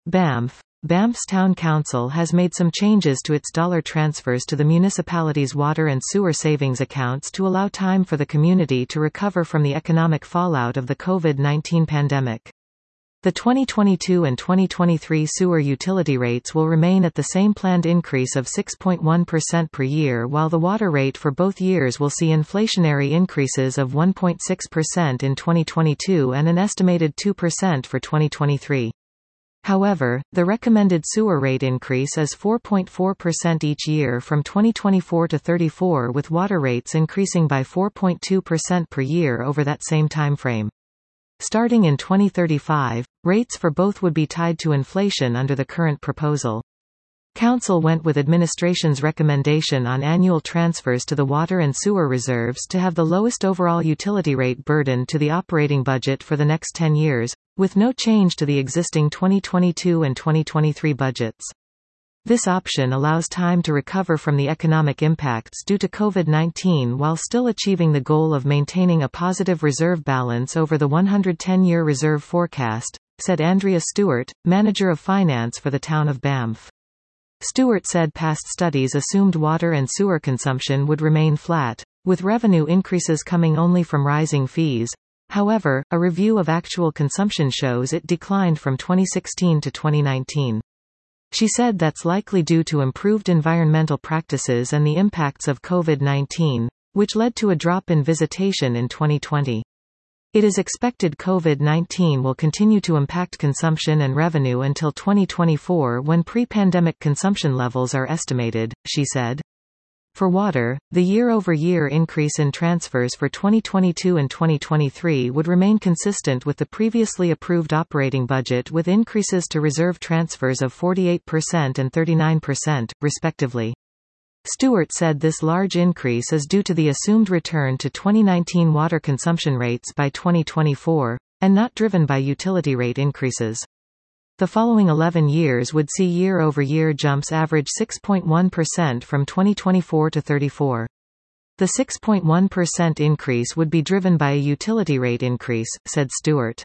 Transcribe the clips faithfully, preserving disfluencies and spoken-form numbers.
Banff. Banff's Town Council has made some changes to its dollar transfers to the municipality's water and sewer savings accounts to allow time for the community to recover from the economic fallout of the COVID nineteen pandemic. The twenty twenty-two and twenty twenty-three sewer utility rates will remain at the same planned increase of six point one percent per year, while the water rate for both years will see inflationary increases of one point six percent in twenty twenty-two and an estimated two percent for twenty twenty-three. However, the recommended sewer rate increase is four point four percent each year from twenty twenty-four to thirty-four, with water rates increasing by four point two percent per year over that same timeframe. Starting in twenty thirty-five, rates for both would be tied to inflation under the current proposal. Council went with administration's recommendation on annual transfers to the water and sewer reserves to have the lowest overall utility rate burden to the operating budget for the next ten years, with no change to the existing twenty twenty-two and twenty twenty-three budgets. This option allows time to recover from the economic impacts due to COVID nineteen while still achieving the goal of maintaining a positive reserve balance over the one hundred ten year reserve forecast, said Andrea Stewart, manager of finance for the town of Banff. Stewart said past studies assumed water and sewer consumption would remain flat, with revenue increases coming only from rising fees. However, a review of actual consumption shows it declined from twenty sixteen to twenty nineteen. She said that's likely due to improved environmental practices and the impacts of COVID nineteen, which led to a drop in visitation in twenty twenty. It is expected COVID nineteen will continue to impact consumption and revenue until twenty twenty-four, when pre-pandemic consumption levels are estimated, she said. For water, the year-over-year increase in transfers for twenty twenty-two and twenty twenty-three would remain consistent with the previously approved operating budget, with increases to reserve transfers of forty-eight percent and thirty-nine percent, respectively. Stewart said this large increase is due to the assumed return to twenty nineteen water consumption rates by twenty twenty-four, and not driven by utility rate increases. The following eleven years would see year-over-year jumps average six point one percent from twenty twenty-four to thirty-four. The six point one percent increase would be driven by a utility rate increase, said Stewart.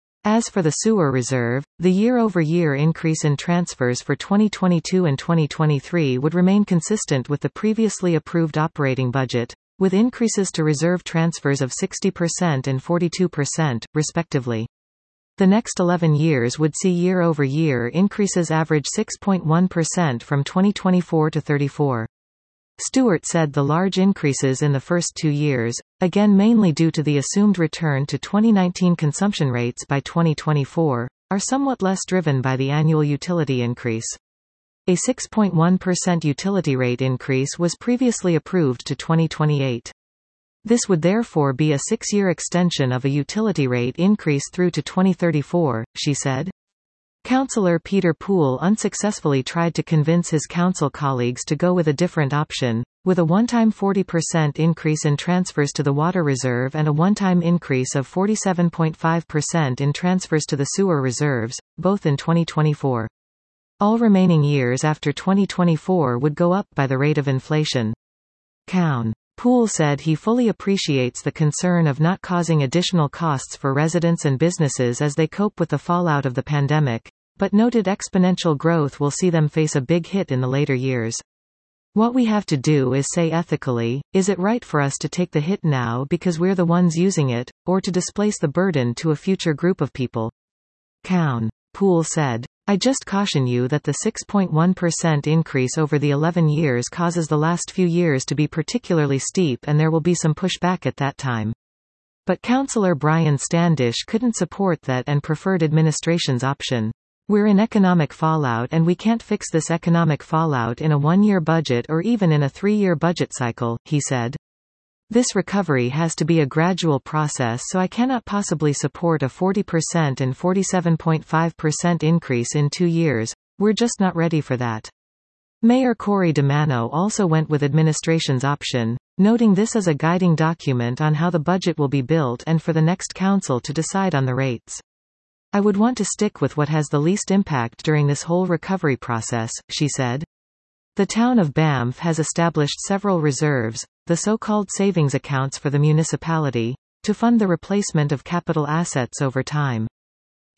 As for the sewer reserve, the year-over-year increase in transfers for twenty twenty-two and twenty twenty-three would remain consistent with the previously approved operating budget, with increases to reserve transfers of sixty percent and forty-two percent, respectively. The next eleven years would see year-over-year increases average six point one percent from twenty twenty-four to thirty-four. Stewart said the large increases in the first two years, again mainly due to the assumed return to twenty nineteen consumption rates by twenty twenty-four, are somewhat less driven by the annual utility increase. A six point one percent utility rate increase was previously approved to twenty twenty-eight. This would therefore be a six-year extension of a utility rate increase through to twenty thirty-four, she said. Councillor Peter Poole unsuccessfully tried to convince his council colleagues to go with a different option, with a one-time forty percent increase in transfers to the water reserve and a one-time increase of forty-seven point five percent in transfers to the sewer reserves, both in twenty twenty-four. All remaining years after twenty twenty-four would go up by the rate of inflation. Councillor Poole said he fully appreciates the concern of not causing additional costs for residents and businesses as they cope with the fallout of the pandemic, but noted exponential growth will see them face a big hit in the later years. What we have to do is say ethically, is it right for us to take the hit now because we're the ones using it, or to displace the burden to a future group of people? Councillor Poole said. I just caution you that the six point one percent increase over the eleven years causes the last few years to be particularly steep, and there will be some pushback at that time. But Councillor Brian Standish couldn't support that and preferred administration's option. We're in economic fallout and we can't fix this economic fallout in a one-year budget or even in a three-year budget cycle, he said. This recovery has to be a gradual process, so I cannot possibly support a forty percent and forty-seven point five percent increase in two years. We're just not ready for that. Mayor Corey DeMano also went with administration's option, noting this as a guiding document on how the budget will be built and for the next council to decide on the rates. I would want to stick with what has the least impact during this whole recovery process, she said. The town of Banff has established several reserves, the so-called savings accounts for the municipality, to fund the replacement of capital assets over time.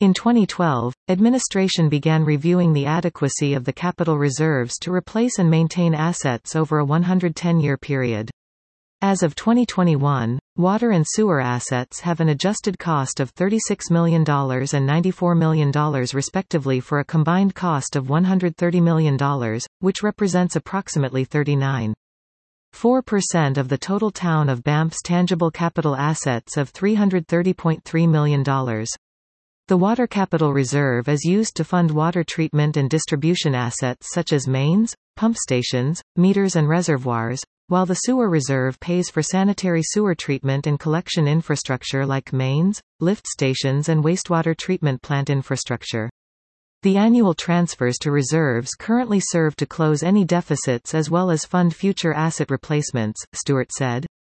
In twenty twelve, administration began reviewing the adequacy of the capital reserves to replace and maintain assets over a one hundred ten year period. As of twenty twenty-one, water and sewer assets have an adjusted cost of thirty-six million dollars and ninety-four million dollars respectively, for a combined cost of one hundred thirty million dollars, which represents approximately thirty-nine point four percent of the total town of Banff's tangible capital assets of three hundred thirty point three million dollars. The Water Capital Reserve is used to fund water treatment and distribution assets such as mains, pump stations, meters and reservoirs, while the Sewer Reserve pays for sanitary sewer treatment and collection infrastructure like mains, lift stations and wastewater treatment plant infrastructure. The annual transfers to reserves currently serve to close any deficits as well as fund future asset replacements, Stewart said.